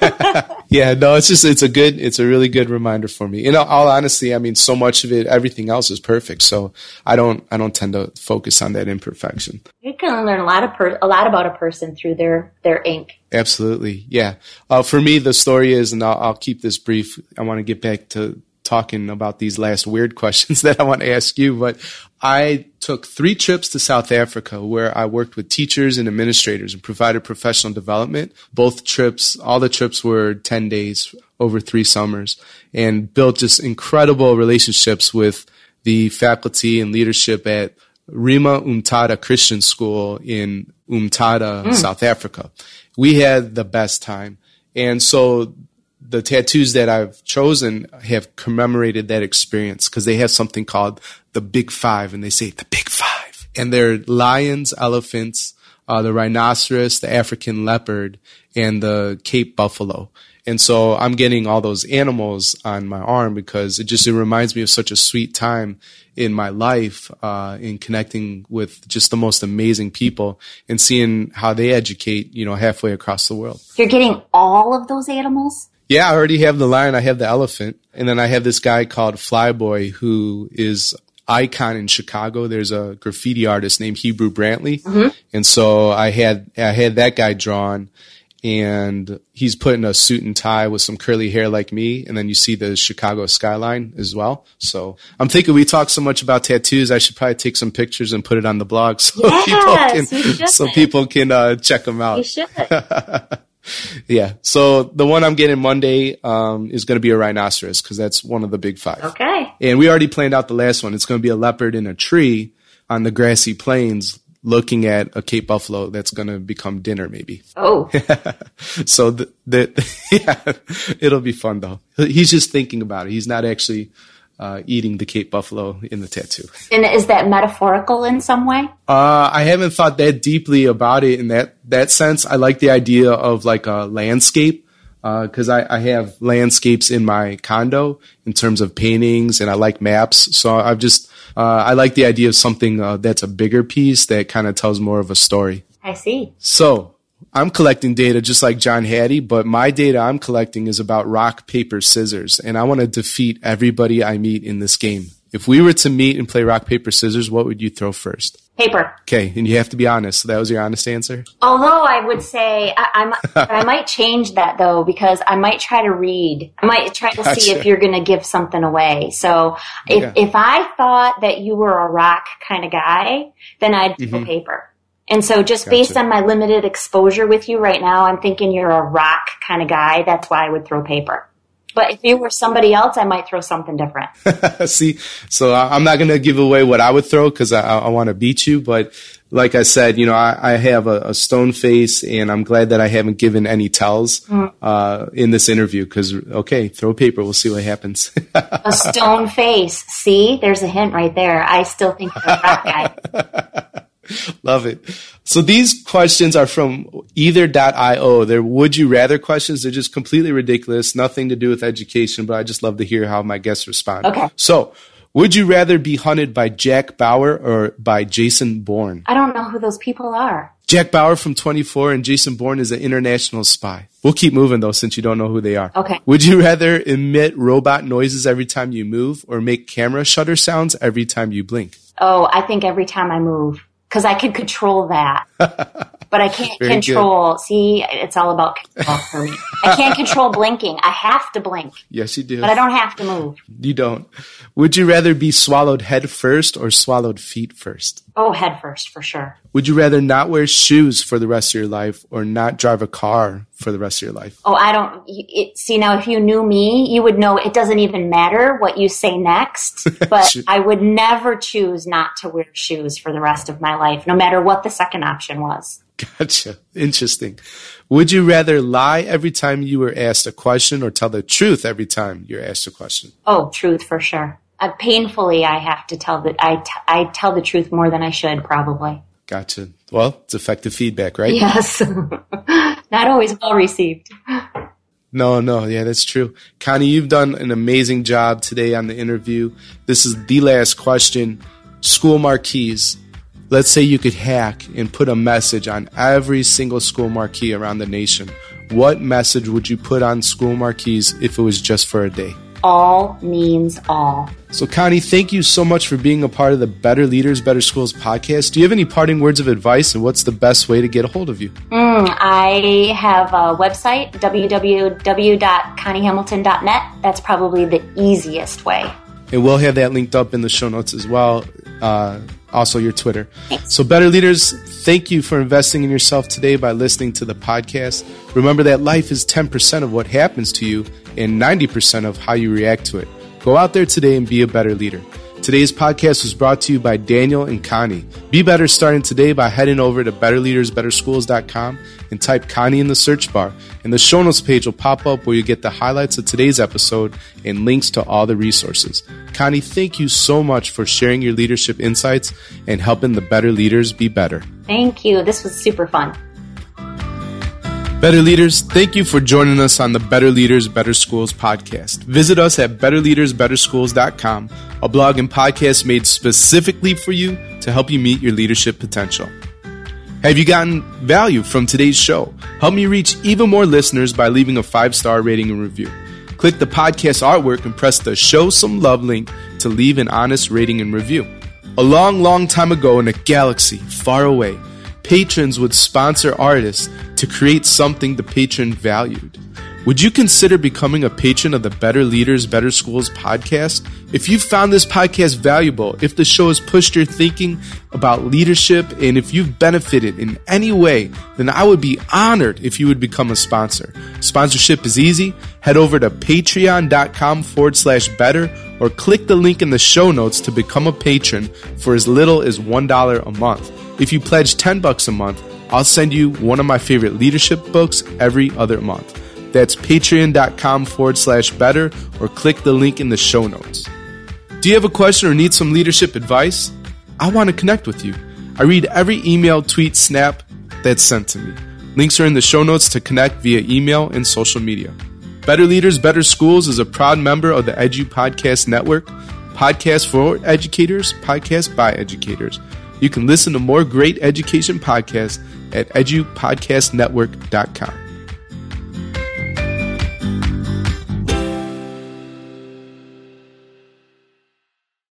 [SPEAKER 1] Yeah, no, it's a really good reminder for me. In all honesty, I mean, so much of it, everything else is perfect. So I don't tend to focus on that imperfection.
[SPEAKER 3] You can learn a lot about a person through their ink.
[SPEAKER 1] Absolutely. Yeah. For me, the story is, and I'll keep this brief. I want to get back to talking about these last weird questions that I want to ask you, but I took 3 trips to South Africa where I worked with teachers and administrators and provided professional development. All the trips were 10 days over 3 summers, and built just incredible relationships with the faculty and leadership at Rima Umtata Christian School in Umtata, South Africa. We had the best time. And so the tattoos that I've chosen have commemorated that experience, because they have something called the Big Five, and they say the Big Five. And they're lions, elephants, the rhinoceros, the African leopard, and the Cape buffalo. And so I'm getting all those animals on my arm because it reminds me of such a sweet time in my life, in connecting with just the most amazing people and seeing how they educate, halfway across the world.
[SPEAKER 3] You're getting all of those animals?
[SPEAKER 1] Yeah, I already have the lion, I have the elephant, and then I have this guy called Flyboy who is icon in Chicago. There's a graffiti artist named Hebrew Brantley, and so I had that guy drawn, and he's put in a suit and tie with some curly hair like me, and then you see the Chicago skyline as well. So I'm thinking we talk so much about tattoos, I should probably take some pictures and put it on the blog so people can check them out.
[SPEAKER 3] You should.
[SPEAKER 1] Yeah. So the one I'm getting Monday is going to be a rhinoceros, because that's one of the Big Five.
[SPEAKER 3] Okay.
[SPEAKER 1] And we already planned out the last one. It's going to be a leopard in a tree on the grassy plains looking at a Cape buffalo that's going to become dinner maybe.
[SPEAKER 3] Oh.
[SPEAKER 1] So yeah, it'll be fun though. He's just thinking about it. He's not actually eating the Cape buffalo in the tattoo.
[SPEAKER 3] And is that metaphorical in some way?
[SPEAKER 1] I haven't thought that deeply about it in that sense. I like the idea of like a landscape, because I have landscapes in my condo in terms of paintings, and I like maps. So I like the idea of something that's a bigger piece that kind of tells more of a story.
[SPEAKER 3] I see.
[SPEAKER 1] So I'm collecting data just like John Hattie, but my data I'm collecting is about rock, paper, scissors, and I want to defeat everybody I meet in this game. If we were to meet and play rock, paper, scissors, what would you throw first?
[SPEAKER 3] Paper.
[SPEAKER 1] Okay, and you have to be honest. So that was your honest answer?
[SPEAKER 3] Although I would say I might change that, though, because I might try to read. I might try to see if you're going to give something away. So if I thought that you were a rock kind of guy, then I'd go paper. And so just based on my limited exposure with you right now, I'm thinking you're a rock kind of guy. That's why I would throw paper. But if you were somebody else, I might throw something different.
[SPEAKER 1] See, so I'm not going to give away what I would throw because I want to beat you. But like I said, I have a stone face, and I'm glad that I haven't given any tells in this interview because, throw paper. We'll see what happens.
[SPEAKER 3] A stone face. See, there's a hint right there. I still think you're a rock guy.
[SPEAKER 1] Love it. So these questions are from either.io. They're would you rather questions. They're just completely ridiculous, nothing to do with education, but I just love to hear how my guests respond.
[SPEAKER 3] Okay.
[SPEAKER 1] So would you rather be hunted by Jack Bauer or by Jason Bourne?
[SPEAKER 3] I don't know who those people are.
[SPEAKER 1] Jack Bauer from 24 and Jason Bourne is an international spy. We'll keep moving, though, since you don't know who they are.
[SPEAKER 3] Okay.
[SPEAKER 1] Would you rather emit robot noises every time you move or make camera shutter sounds every time you blink?
[SPEAKER 3] Oh, I think every time I move, because I can control that. But I can't control. Good. See, it's all about control for me. I can't control blinking. I have to blink.
[SPEAKER 1] Yes, you do.
[SPEAKER 3] But I don't have to move.
[SPEAKER 1] You don't. Would you rather be swallowed head first or swallowed feet first?
[SPEAKER 3] Oh, head first, for sure.
[SPEAKER 1] Would you rather not wear shoes for the rest of your life or not drive a car for the rest of your life?
[SPEAKER 3] Oh, I don't. See, now, if you knew me, you would know it doesn't even matter what you say next. But I would never choose not to wear shoes for the rest of my life, no matter what the second option was.
[SPEAKER 1] Gotcha. Interesting. Would you rather lie every time you were asked a question or tell the truth every time you're asked a question?
[SPEAKER 3] Oh, truth for sure. Painfully, I have to tell that I tell the truth more than I should, probably.
[SPEAKER 1] Gotcha. Well, it's effective feedback, right?
[SPEAKER 3] Yes. Not always well received.
[SPEAKER 1] No. Yeah, that's true. Connie, you've done an amazing job today on the interview. This is the last question. School marquees. Let's say you could hack and put a message on every single school marquee around the nation. What message would you put on school marquees if it was just for a day?
[SPEAKER 3] All means all.
[SPEAKER 1] So, Connie, thank you so much for being a part of the Better Leaders, Better Schools podcast. Do you have any parting words of advice, and what's the best way to get a hold of you?
[SPEAKER 3] I have a website, www.conniehamilton.net. That's probably the easiest way.
[SPEAKER 1] And we'll have that linked up in the show notes as well. Also your Twitter.
[SPEAKER 3] Thanks.
[SPEAKER 1] So Better Leaders, thank you for investing in yourself today by listening to the podcast. Remember that life is 10% of what happens to you and 90% of how you react to it. Go out there today and be a better leader. Today's podcast was brought to you by Daniel and Connie. Be better starting today by heading over to betterleadersbetterschools.com and type Connie in the search bar. And the show notes page will pop up where you get the highlights of today's episode and links to all the resources. Connie, thank you so much for sharing your leadership insights and helping the better leaders be better.
[SPEAKER 3] Thank you. This was super fun.
[SPEAKER 1] Better Leaders, thank you for joining us on the Better Leaders, Better Schools podcast. Visit us at betterleadersbetterschools.com, a blog and podcast made specifically for you to help you meet your leadership potential. Have you gotten value from today's show? Help me reach even more listeners by leaving a 5-star rating and review. Click the podcast artwork and press the Show Some Love link to leave an honest rating and review. A long time ago in a galaxy far away, patrons would sponsor artists to create something the patron valued. Would you consider becoming a patron of the Better Leaders, Better Schools podcast? If you found this podcast valuable, if the show has pushed your thinking about leadership, and if you've benefited in any way, then I would be honored if you would become a sponsor. Sponsorship is easy. Head over to patreon.com/better or click the link in the show notes to become a patron for as little as $1 a month. If you pledge $10 a month, I'll send you one of my favorite leadership books every other month. That's patreon.com/better or click the link in the show notes. Do you have a question or need some leadership advice? I want to connect with you. I read every email, tweet, snap that's sent to me. Links are in the show notes to connect via email and social media. Better Leaders, Better Schools is a proud member of the Edu Podcast Network, podcast for educators, podcast by educators. You can listen to more great education podcasts at edupodcastnetwork.com.